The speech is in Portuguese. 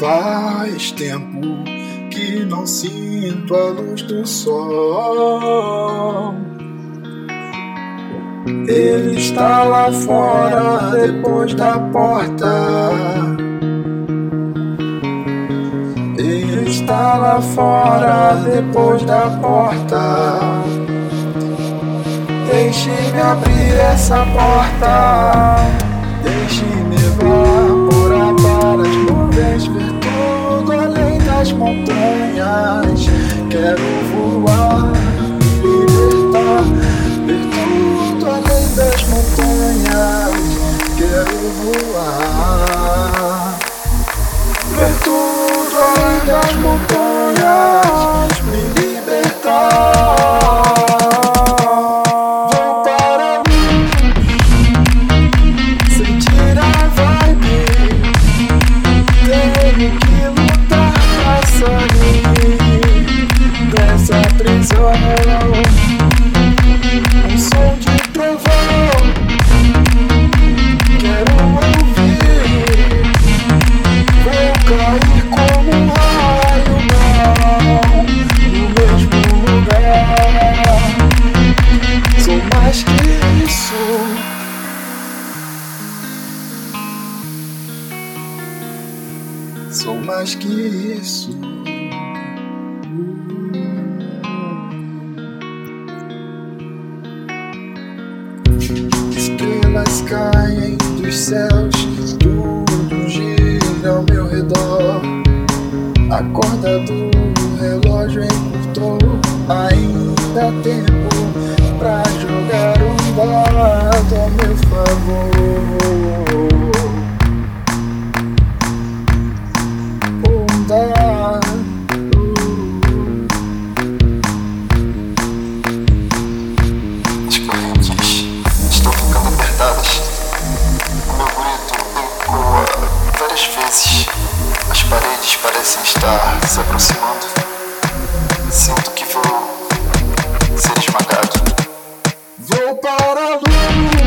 Faz tempo que não sinto a luz do sol. Ele está lá fora, depois da porta. Ele está lá fora, depois da porta. Deixe-me abrir essa porta. Deixe-me evaporar para as nuvens, ver tudo além das montanhas. Quero voar, libertar, ver tudo além das montanhas. Quero voar, ver tudo além das montanhas, me libertar. Vou para a luz, sentir a vibe. Tenho que lutar pra sair dessa prisão. Um som de trovão quero ouvir. Vou cair como um raio, não, no mesmo lugar. Sou mais que isso. Sou mais que isso. Estrelas caem dos céus, tudo gira ao meu redor. A corda do relógio encurtou, ainda há tempo pra jogar um dado a meu favor. Um dado. As correntes estão ficando apertadas. O meu grito ecoa várias vezes. As paredes parecem estar se aproximando. Sinto que vou ser esmagado. Vou para a luz.